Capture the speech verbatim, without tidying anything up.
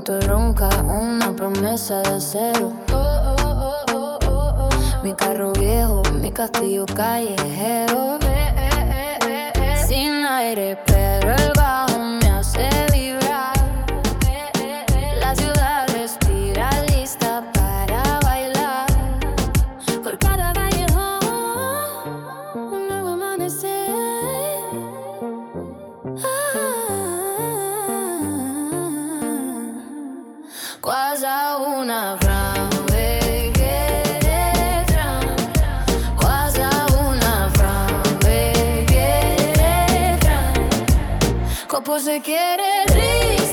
tu ronca, una promesa de acero. Oh, oh, oh, oh, oh, oh. Mi carro viejo, mi castillo callejero. Eh, eh, eh, eh, eh. Sin aire, pero el bajo me hace vibrar. Eh, eh, eh. La ciudad respira, lista para bailar. Por cada callejón, un nuevo amanecer. Quase una framboesa, quase una framboesa. Corpo se quiere rir.